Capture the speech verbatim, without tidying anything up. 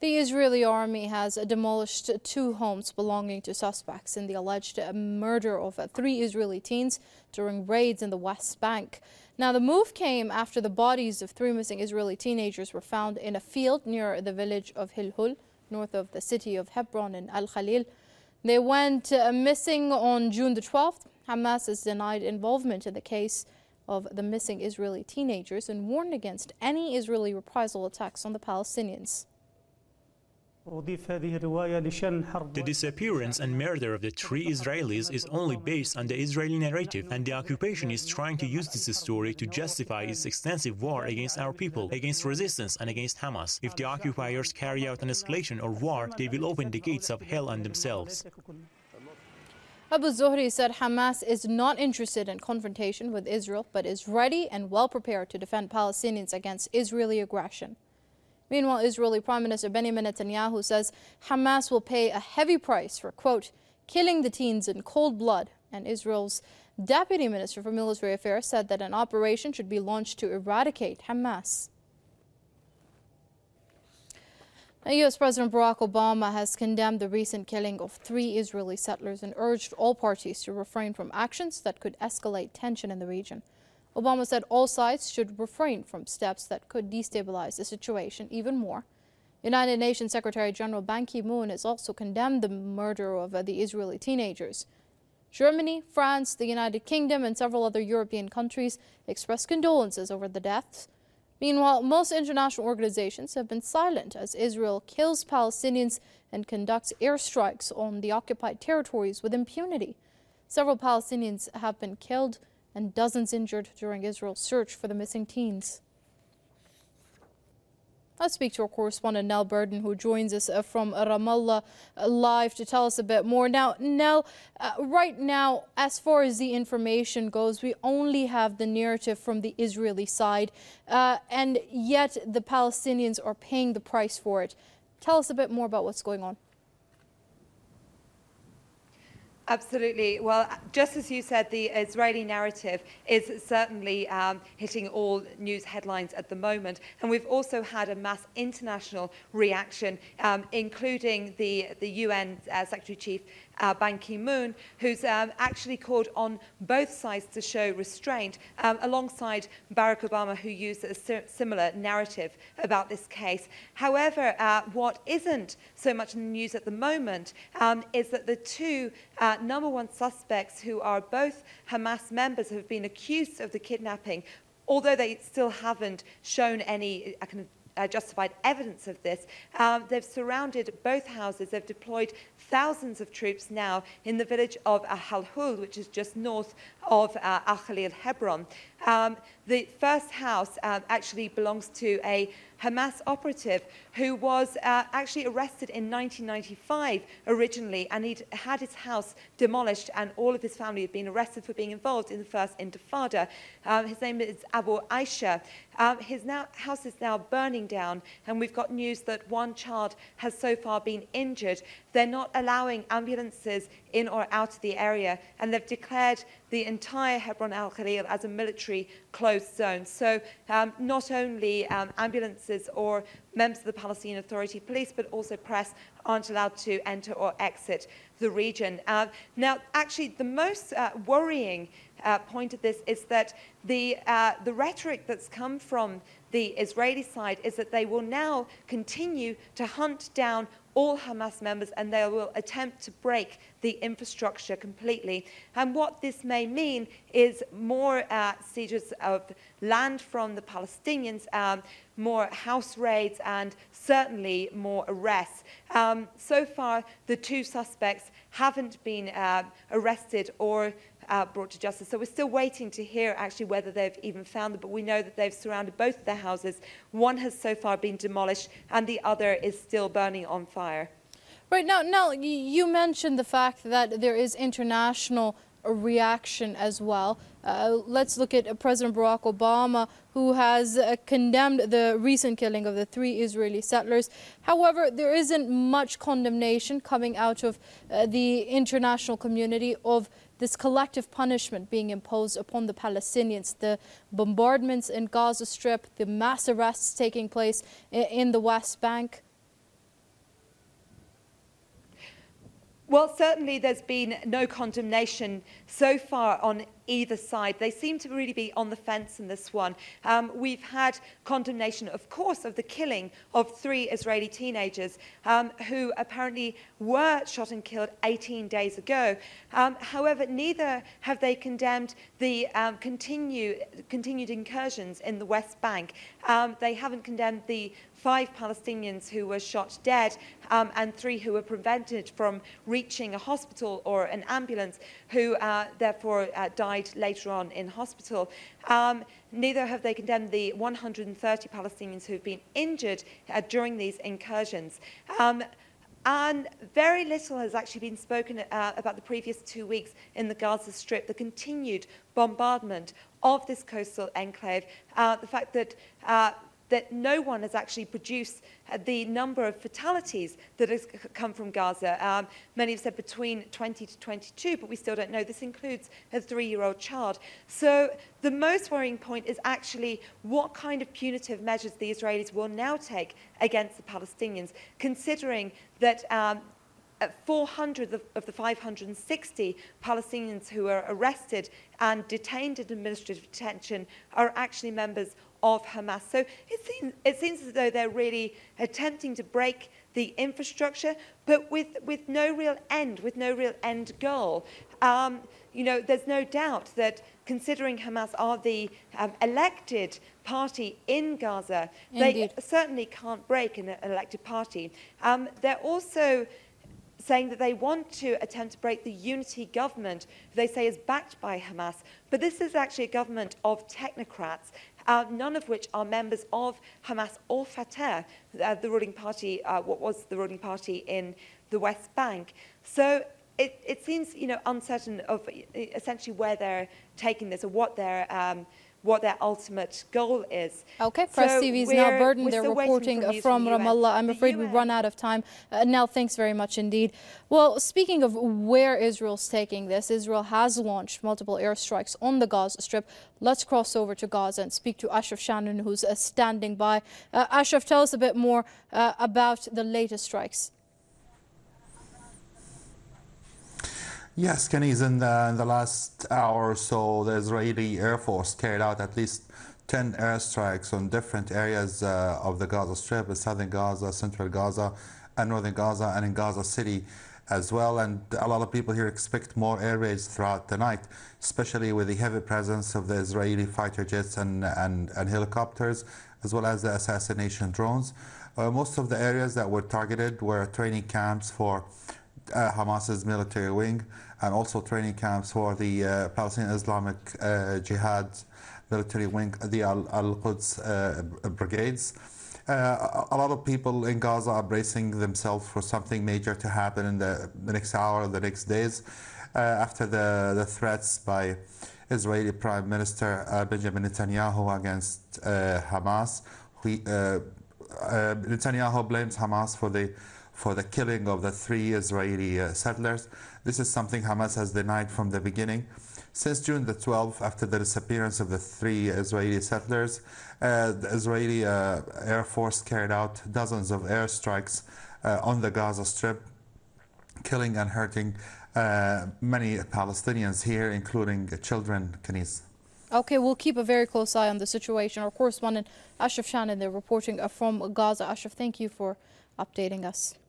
The Israeli army has demolished two homes belonging to suspects in the alleged murder of three Israeli teens during raids in the West Bank. Now, the move came after the bodies of three missing Israeli teenagers were found in a field near the village of Hilhul, north of the city of Hebron in Al Khalil. They went uh, missing on June the twelfth. Hamas has denied involvement in the case of the missing Israeli teenagers and warned against any Israeli reprisal attacks on the Palestinians. The disappearance and murder of the three Israelis is only based on the Israeli narrative, and the occupation is trying to use this story to justify its extensive war against our people, against resistance and against Hamas. If the occupiers carry out an escalation or war, they will open the gates of hell on themselves. Abu Zuhri said Hamas is not interested in confrontation with Israel, but is ready and well prepared to defend Palestinians against Israeli aggression. Meanwhile, Israeli Prime Minister Benjamin Netanyahu says Hamas will pay a heavy price for, quote, killing the teens in cold blood. And Israel's Deputy Minister for Military Affairs said that an operation should be launched to eradicate Hamas. Now, U S President Barack Obama has condemned the recent killing of three Israeli settlers and urged all parties to refrain from actions that could escalate tension in the region. Obama said all sides should refrain from steps that could destabilize the situation even more. United Nations Secretary General Ban Ki-moon has also condemned the murder of uh, the Israeli teenagers. Germany, France, the United Kingdom, and several other European countries expressed condolences over the deaths. Meanwhile, most international organizations have been silent as Israel kills Palestinians and conducts airstrikes on the occupied territories with impunity. Several Palestinians have been killed and dozens injured during Israel's search for the missing teens. Let's speak to our correspondent Nell Burden, who joins us uh, from Ramallah uh, live to tell us a bit more. Now, Nell, uh, right now, as far as the information goes, we only have the narrative from the Israeli side, uh, and yet the Palestinians are paying the price for it. Tell us a bit more about what's going on. Absolutely. Well, just as you said, the Israeli narrative is certainly um, hitting all news headlines at the moment. And we've also had a mass international reaction, um, including the, the U N uh, Secretary-Chief uh, Ban Ki-moon, who's um, actually called on both sides to show restraint, um, alongside Barack Obama, who used a similar narrative about this case. However, uh, what isn't so much in the news at the moment um, is that the two uh, number one suspects, who are both Hamas members, have been accused of the kidnapping, although they still haven't shown any uh, kind of uh, justified evidence of this. Um, they've surrounded both houses. They've deployed thousands of troops now in the village of Al-Hul, which is just north of uh, Al Khalil, Hebron. Um, the first house um, actually belongs to a Hamas operative who was uh, actually arrested in nineteen ninety-five originally, and he'd had his house demolished, and all of his family had been arrested for being involved in the first Intifada. Um, his name is Abu Aisha. Um, his now, house is now burning down, and we've got news that one child has so far been injured. They're not allowing ambulances in or out of the area, and they've declared the entire Hebron Al Khalil as a military closed zone. So um, not only um, ambulances or members of the Palestinian Authority police, but also press aren't allowed to enter or exit the region. Uh, now, actually, the most uh, worrying uh, point of this is that the, uh, the rhetoric that's come from the Israeli side is that they will now continue to hunt down all Hamas members, and they will attempt to break the infrastructure completely. And what this may mean is more uh, seizures of land from the Palestinians, um, more house raids, and certainly more arrests. Um, so far, the two suspects haven't been uh, arrested or Uh, brought to justice. So we're still waiting to hear actually whether they've even found them, but we know that they've surrounded both of their houses. One has so far been demolished and the other is still burning on fire. Right now, now you mentioned the fact that there is international reaction as well. Uh, let's look at President Barack Obama, who has uh, condemned the recent killing of the three Israeli settlers. However, there isn't much condemnation coming out of uh, the international community of this collective punishment being imposed upon the Palestinians, the bombardments in Gaza Strip, the mass arrests taking place in the West Bank. Well, certainly there's been no condemnation so far on either side. They seem to really be on the fence in this one. Um, we've had condemnation, of course, of the killing of three Israeli teenagers um, who apparently were shot and killed eighteen days ago. Um, however, neither have they condemned the um, continue, continued incursions in the West Bank. Um, they haven't condemned the five Palestinians who were shot dead um, and three who were prevented from reaching a hospital or an ambulance, who uh, therefore uh, died later on in hospital. Um, neither have they condemned the one hundred thirty Palestinians who have been injured uh, during these incursions. Um, And very little has actually been spoken uh, about the previous two weeks in the Gaza Strip, the continued bombardment of this coastal enclave, uh, the fact that uh, that no one has actually produced uh, the number of fatalities that has come from Gaza. Um, many have said between twenty to twenty-two, but we still don't know. This includes a three-year-old child. So the most worrying point is actually what kind of punitive measures the Israelis will now take against the Palestinians, considering that um, four hundred of, of the five hundred sixty Palestinians who are arrested and detained in administrative detention are actually members of Hamas. So it seems, it seems as though they're really attempting to break the infrastructure, but with, with no real end, with no real end goal. Um, you know, there's no doubt that considering Hamas are the um, elected party in Gaza, Indeed. they certainly can't break an elected party. Um, they're also saying that they want to attempt to break the unity government they say is backed by Hamas. But this is actually a government of technocrats, uh, none of which are members of Hamas or Fatah, uh, the ruling party, uh, what was the ruling party in the West Bank. So it, it seems, you know, uncertain of essentially where they're taking this or what they're um, what their ultimate goal is. Okay, Press so T V is now burdened. They're reporting from, from Ramallah. I'm afraid we've run out of time. Uh, Nell, thanks very much indeed. Well, speaking of where Israel's taking this, Israel has launched multiple airstrikes on the Gaza Strip. Let's cross over to Gaza and speak to Ashraf Shannon, who's uh, standing by. Uh, Ashraf, tell us a bit more uh, about the latest strikes. Yes, Kenny's in the, in the last hour or so, the Israeli Air Force carried out at least ten airstrikes on different areas uh, of the Gaza Strip, in southern Gaza, central Gaza, and northern Gaza, and in Gaza City as well. And a lot of people here expect more air raids throughout the night, especially with the heavy presence of the Israeli fighter jets and, and, and helicopters, as well as the assassination drones. Uh, most of the areas that were targeted were training camps for Uh, Hamas's military wing, and also training camps for the uh, Palestinian Islamic uh, Jihad military wing, the Al-Quds uh, brigades. Uh, a lot of people in Gaza are bracing themselves for something major to happen in the, the next hour or the next days uh, after the, the threats by Israeli Prime Minister uh, Benjamin Netanyahu against uh, Hamas. We, uh, uh, Netanyahu blames Hamas for the for the killing of the three Israeli uh, settlers. This is something Hamas has denied from the beginning. Since June the twelfth, after the disappearance of the three Israeli settlers, uh, the Israeli uh, Air Force carried out dozens of airstrikes uh, on the Gaza Strip, killing and hurting uh, many Palestinians here, including children, Kenise. Okay, we'll keep a very close eye on the situation. Our correspondent Ashraf Shannon, they're reporting from Gaza. Ashraf, thank you for updating us.